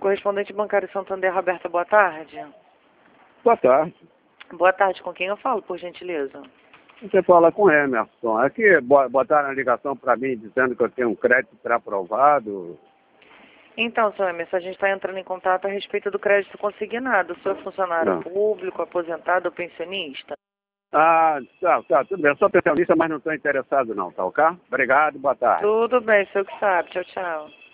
correspondente bancário Santander, Roberta, boa tarde. Boa tarde. Boa tarde, com quem eu falo, por gentileza? Você fala com Emerson. Aqui botaram a ligação para mim dizendo que eu tenho um crédito pré-aprovado. Então, senhor Emerson, a gente está entrando em contato a respeito do crédito consignado. O senhor é funcionário Não. público, aposentado ou pensionista? Tá, tudo bem. Eu sou pensionista, mas não estou interessado não, tá ok? Obrigado, boa tarde. Tudo bem, o senhor que sabe. Tchau, tchau.